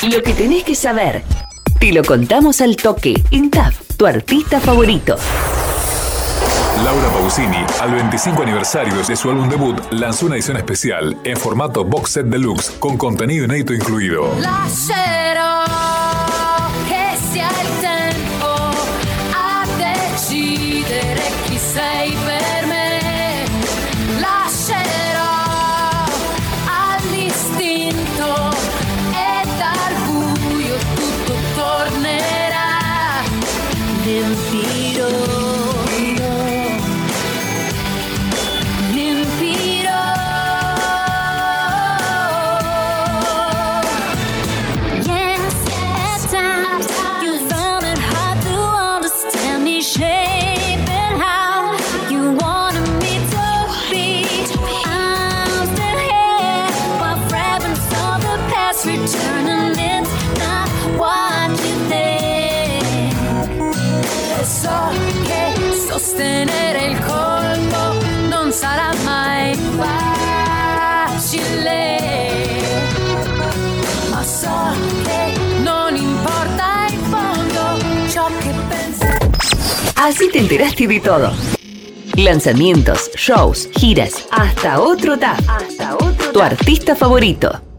Lo que tenés que saber. Te lo contamos al toque en TAF, tu artista favorito. Laura Pausini, al 25 aniversario de su álbum debut, lanzó una edición especial en formato box set deluxe con contenido inédito incluido. Lascerò che sia il tempo a decidere chi sei per me. Lascerò all'istinto e dal buio tutto tornerà. L'empiro. So che sostenere il colpo non sarà mai facile, ma so che non importa in fondo ciò che pensi. Así te enteraste de todo. Lanzamientos, shows, giras, hasta otro TAF. Tu artista favorito.